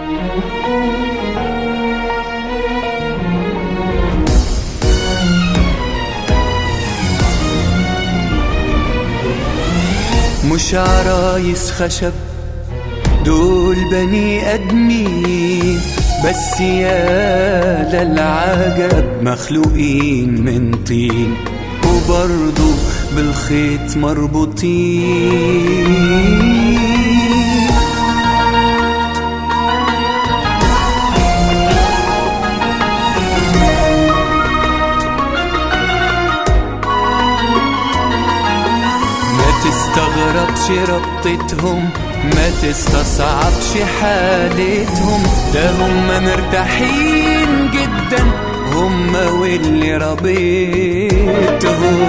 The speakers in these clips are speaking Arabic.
مش عرايس خشب دول بني ادمين، بس يا للعجب مخلوقين من طين وبرضو بالخيط مربوطين. ما تستغربش ربطتهم، ما تستصعبش حالتهم، ده هم مرتاحين جدا هم واللي ربيتهم.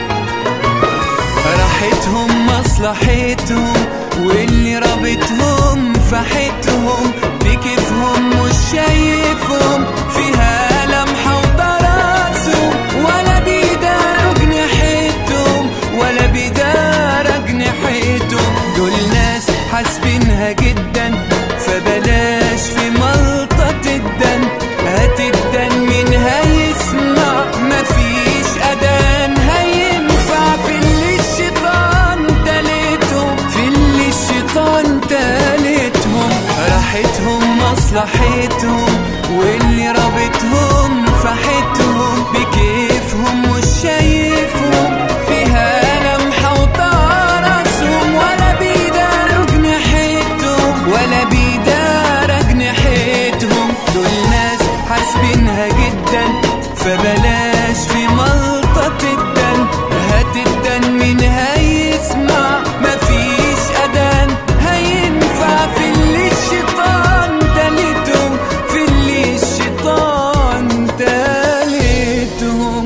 راحتهم مصلحتهم واللي ربيتهم فحتهم، بكيفهم مش شايفهم فيها لمحة وطراسهم، ولا بيداروا جناحتهم ولا بيداروا جناحتهم. دول ناس حاسبينها جدا فبلاش في ملطة الدن، هات الدن مين هيسمع مفيش أذان هينفع في اللي الشيطان تالتهم، في اللي الشيطان تالتهم. راحتهم مصلحتهم واللي رابطهم فحتهم، بكيفهم مش شايفهم فيها لمحة وطراسهم، ولا بيداروا جناحتهم ولا بيداروا جناحتهم. دول ناس حاسبينها جدا فبلاش في ملطة الدن، هات الدن مين هيسمع مفيش أذان هينفع في اللي الشيطان تالتهم، في اللي الشيطان تالتهم.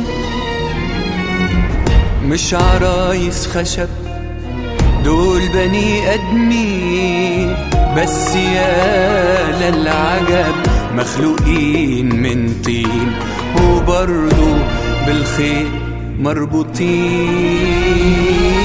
مش عرايس خشب دول بني ادمين، بس يا للعجب مخلوقين من طين وبرضو بالخيط مربوطين.